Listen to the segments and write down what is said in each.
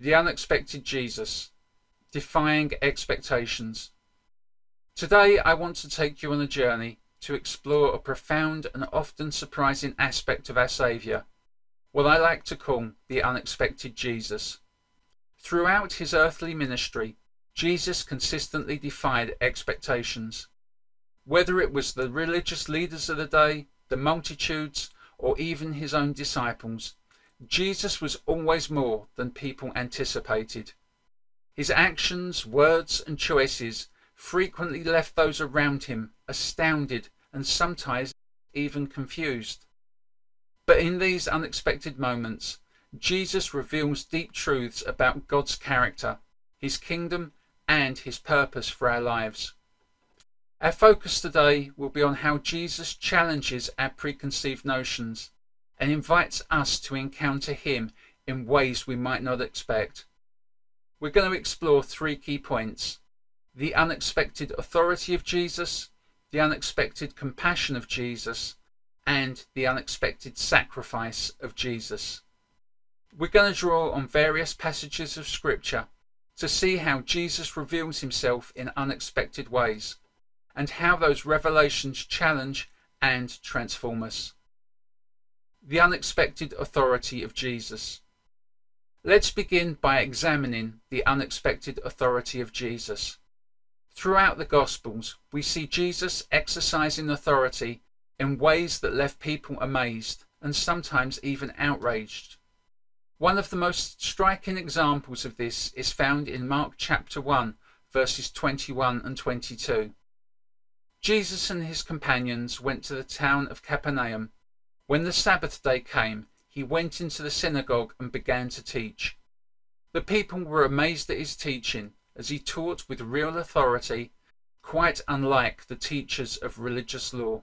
The unexpected Jesus, defying expectations. Today I want to take you on a journey to explore a profound and often surprising aspect of our Saviour, what I like to call the unexpected Jesus. Throughout his earthly ministry, Jesus consistently defied expectations. Whether it was the religious leaders of the day, the multitudes, or even his own disciples, Jesus was always more than people anticipated. His actions, words, and choices frequently left those around him astounded and sometimes even confused. But in these unexpected moments, Jesus reveals deep truths about God's character, his kingdom, and his purpose for our lives. Our focus today will be on how Jesus challenges our preconceived notions and invites us to encounter him in ways we might not expect. We're going to explore 3 key points: the unexpected authority of Jesus, the unexpected compassion of Jesus, and the unexpected sacrifice of Jesus. We're going to draw on various passages of Scripture to see how Jesus reveals himself in unexpected ways, and how those revelations challenge and transform us. The unexpected authority of Jesus. Let's begin by examining the unexpected authority of Jesus. Throughout the Gospels, we see Jesus exercising authority in ways that left people amazed and sometimes even outraged. One of the most striking examples of this is found in Mark chapter 1, verses 21 and 22. Jesus and his companions went to the town of Capernaum. When the Sabbath day came, he went into the synagogue and began to teach. The people were amazed at his teaching, as he taught with real authority, quite unlike the teachers of religious law.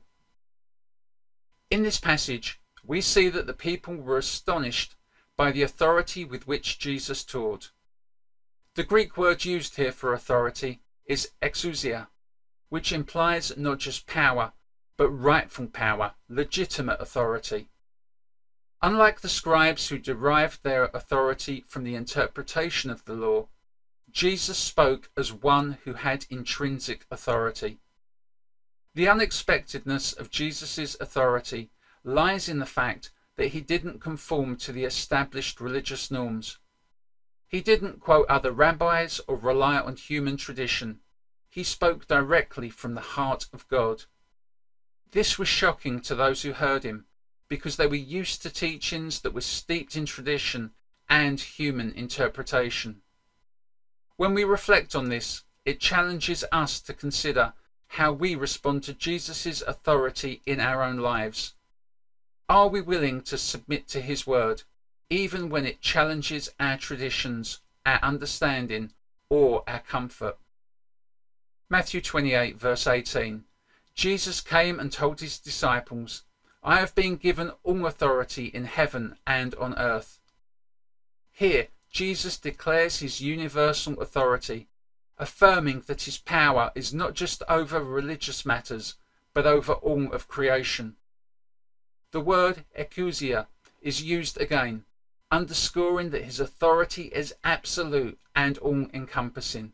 In this passage, we see that the people were astonished by the authority with which Jesus taught. The Greek word used here for authority is exousia, which implies not just power, but rightful power, legitimate authority. Unlike the scribes who derived their authority from the interpretation of the law, Jesus spoke as one who had intrinsic authority. The unexpectedness of Jesus' authority lies in the fact that he didn't conform to the established religious norms. He didn't quote other rabbis or rely on human tradition. He spoke directly from the heart of God. This was shocking to those who heard him, because they were used to teachings that were steeped in tradition and human interpretation. When we reflect on this, it challenges us to consider how we respond to Jesus' authority in our own lives. Are we willing to submit to his word, even when it challenges our traditions, our understanding, or our comfort? Matthew 28, verse 18. Jesus came and told his disciples, "I have been given all authority in heaven and on earth." Here, Jesus declares his universal authority, affirming that his power is not just over religious matters, but over all of creation. The word exousia is used again, underscoring that his authority is absolute and all-encompassing.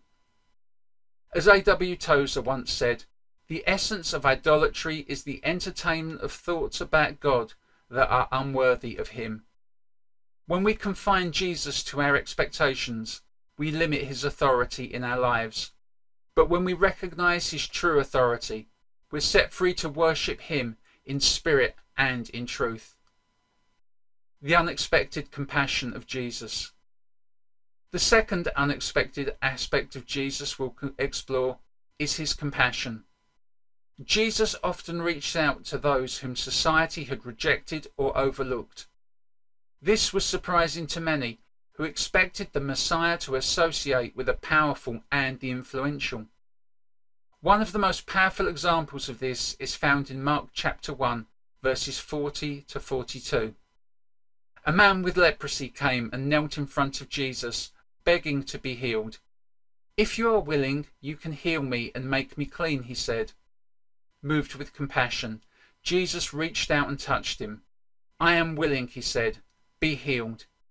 As A.W. Tozer once said, "The essence of idolatry is the entertainment of thoughts about God that are unworthy of him." When we confine Jesus to our expectations, we limit his authority in our lives. But when we recognize his true authority, we're set free to worship him in spirit and in truth. The unexpected compassion of Jesus. The second unexpected aspect of Jesus we'll explore is his compassion. Jesus often reached out to those whom society had rejected or overlooked. This was surprising to many who expected the Messiah to associate with the powerful and the influential. One of the most powerful examples of this is found in Mark chapter 1, verses 40 to 42. A man with leprosy came and knelt in front of Jesus, begging to be healed. "If you are willing, you can heal me and make me clean," he said. Moved with compassion, Jesus reached out and touched him. "I am willing," he said. "Be healed."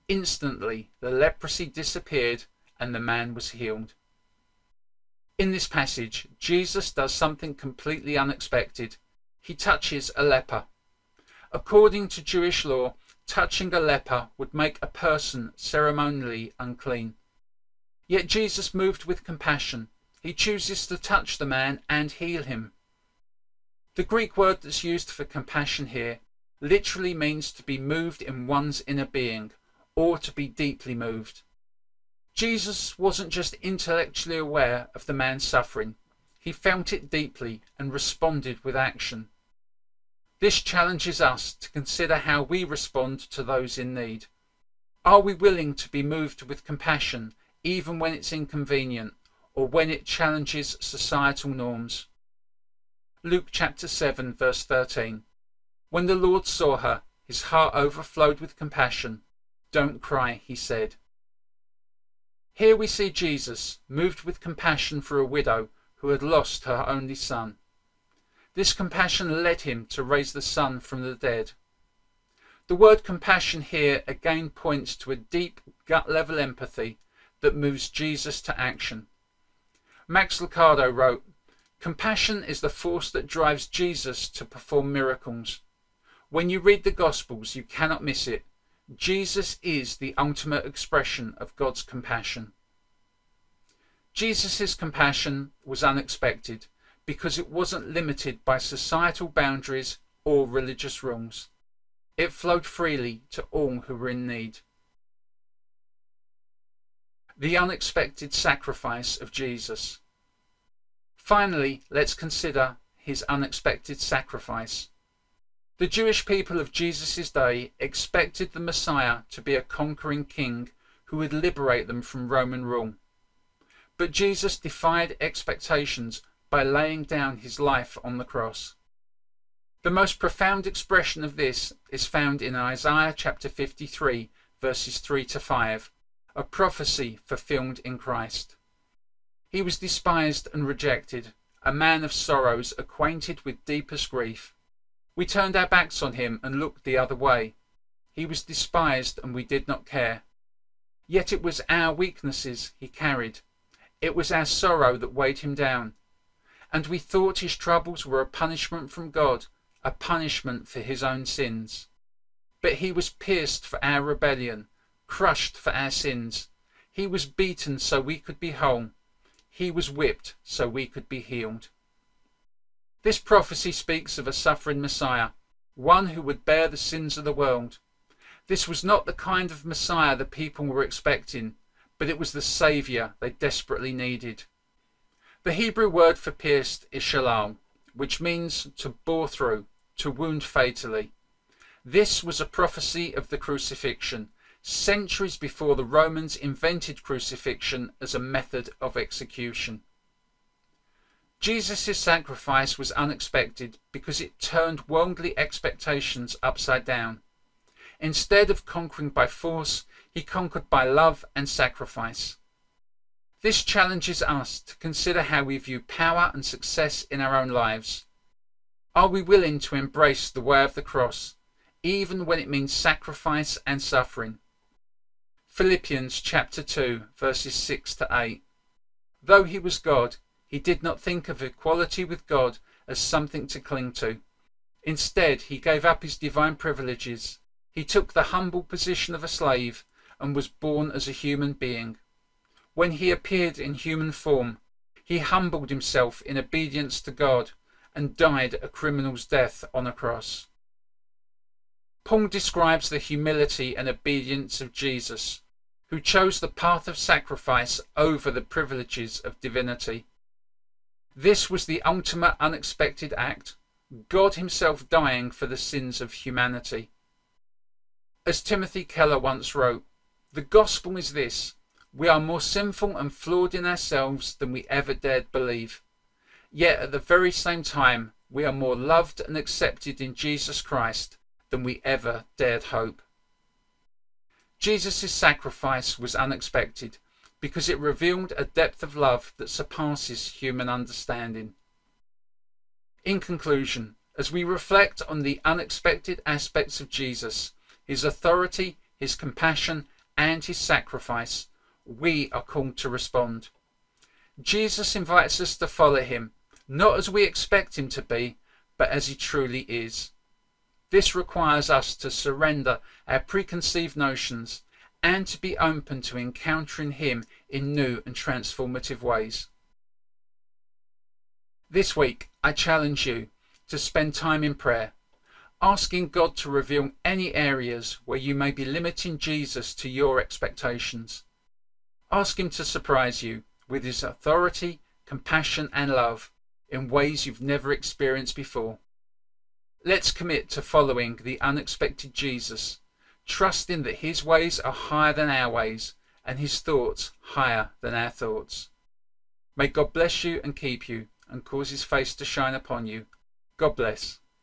Instantly the leprosy disappeared and the man was healed. In this passage, Jesus does something completely unexpected. He touches a leper. According to Jewish law, touching a leper would make a person ceremonially unclean. Yet Jesus moved with compassion. He chooses to touch the man and heal him. The Greek word that's used for compassion here literally means to be moved in one's inner being, or to be deeply moved. Jesus wasn't just intellectually aware of the man's suffering. He felt it deeply and responded with action. This challenges us to consider how we respond to those in need. Are we willing to be moved with compassion even when it's inconvenient or when it challenges societal norms? Luke chapter 7 verse 13. When the Lord saw her, his heart overflowed with compassion. "Don't cry," he said. Here we see Jesus moved with compassion for a widow who had lost her only son. This compassion led him to raise the son from the dead. The word compassion here again points to a deep gut-level empathy that moves Jesus to action. Max Lucado wrote, "Compassion is the force that drives Jesus to perform miracles. When you read the Gospels, you cannot miss it. Jesus is the ultimate expression of God's compassion." Jesus' compassion was unexpected because it wasn't limited by societal boundaries or religious rules. It flowed freely to all who were in need. The unexpected sacrifice of Jesus. Finally, let's consider his unexpected sacrifice. The Jewish people of Jesus' day expected the Messiah to be a conquering king who would liberate them from Roman rule. But Jesus defied expectations by laying down his life on the cross. The most profound expression of this is found in Isaiah chapter 53 verses 3 to 5, a prophecy fulfilled in Christ. He was despised and rejected, a man of sorrows, acquainted with deepest grief. We turned our backs on him and looked the other way. He was despised and we did not care. Yet it was our weaknesses he carried. It was our sorrow that weighed him down. And we thought his troubles were a punishment from God, a punishment for his own sins. But he was pierced for our rebellion, crushed for our sins. He was beaten so we could be whole. He was whipped so we could be healed. This prophecy speaks of a suffering Messiah, one who would bear the sins of the world. This was not the kind of Messiah the people were expecting, but it was the Saviour they desperately needed. The Hebrew word for pierced is shalal, which means to bore through, to wound fatally. This was a prophecy of the crucifixion, centuries before the Romans invented crucifixion as a method of execution. Jesus' sacrifice was unexpected because it turned worldly expectations upside down. Instead of conquering by force, he conquered by love and sacrifice. This challenges us to consider how we view power and success in our own lives. Are we willing to embrace the way of the cross, even when it means sacrifice and suffering? Philippians chapter 2 verses 6 to 8. Though he was God, he did not think of equality with God as something to cling to. Instead, he gave up his divine privileges. He took the humble position of a slave and was born as a human being. When he appeared in human form, he humbled himself in obedience to God and died a criminal's death on a cross. Paul describes the humility and obedience of Jesus, who chose the path of sacrifice over the privileges of divinity. This was the ultimate unexpected act, God himself dying for the sins of humanity. As Timothy Keller once wrote, "The gospel is this: we are more sinful and flawed in ourselves than we ever dared believe. Yet at the very same time, we are more loved and accepted in Jesus Christ than we ever dared hope." Jesus' sacrifice was unexpected because it revealed a depth of love that surpasses human understanding. In conclusion, as we reflect on the unexpected aspects of Jesus, his authority, his compassion, and his sacrifice, we are called to respond. Jesus invites us to follow him, not as we expect him to be, but as he truly is. This requires us to surrender our preconceived notions and to be open to encountering him in new and transformative ways. This week, I challenge you to spend time in prayer, asking God to reveal any areas where you may be limiting Jesus to your expectations. Ask him to surprise you with his authority, compassion and love in ways you've never experienced before. Let's commit to following the unexpected Jesus, trusting that his ways are higher than our ways and his thoughts higher than our thoughts. May God bless you and keep you and cause his face to shine upon you. God bless.